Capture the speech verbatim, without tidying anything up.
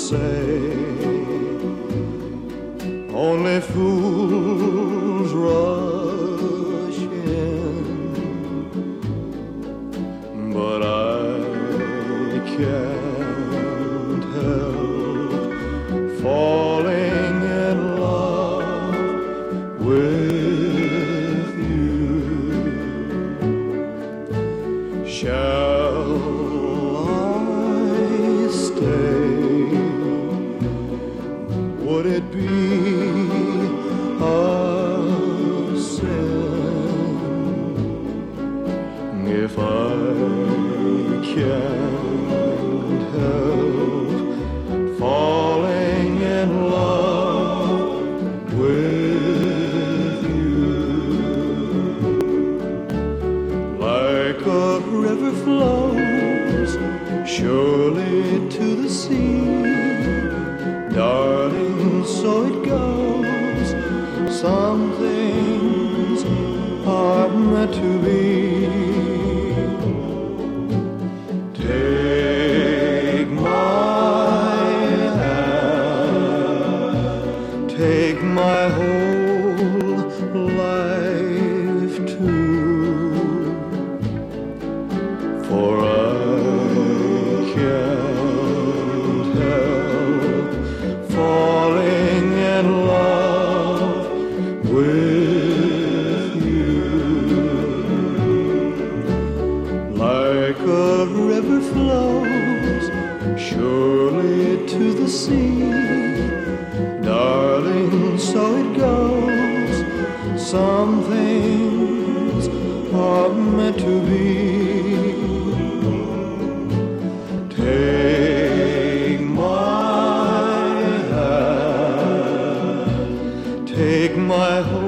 say only fools rush in, but I can't help falling in love with you. Shall I stay? Would it be a sin if I can't help falling in love with you? Like a river flows surely to the sea, darling, so it goes. Some things are meant to be. Take my hand, take my whole life too, for I can't help falling in love with you. Like a river flows surely to the sea, darling, so it goes. Some things are meant to be. Take my hand, take my whole